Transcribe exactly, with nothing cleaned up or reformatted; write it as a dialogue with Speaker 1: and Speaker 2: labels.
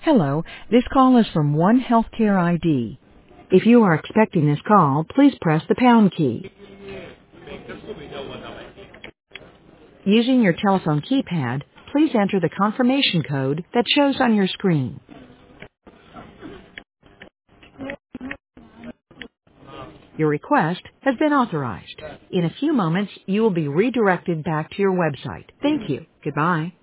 Speaker 1: Hello, this call is from One Healthcare I D. If you are expecting this call, please press the pound key. Using your telephone keypad, please enter the confirmation code that shows on your screen. Your request has been authorized. In a few moments, you will be redirected back to your website. Thank you. Goodbye.